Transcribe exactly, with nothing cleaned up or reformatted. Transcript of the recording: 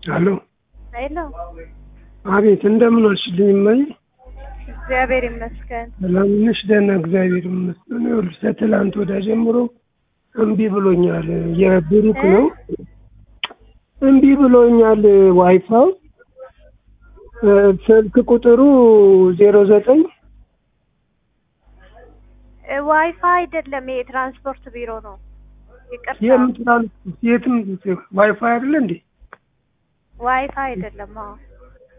አሎ ሄሎ አቤት እንደምን ዋልሽልኝ እማዬ? እግዚአብሔር ይመስገን። ሰላም ነሽ? ደህና እግዚአብሔር ይመስገን። ይኸውልሽ ከትላንት ወዲያ ጀምሮ እምቢ ብሎኛል። የብሩክ ነው እምቢ ብሎኛል ዋይፋው ስልክ ቁጥሩ ዜሮ ዘጠኝ ዋይፋይ አይደለም የትራንስፖርት ቢሮ ነው። ይቅርታ የምን ትራንስፖርት የትም ዋይፋይ አይደለ እንዴ? ዋይፋይ አይደለም። አዎ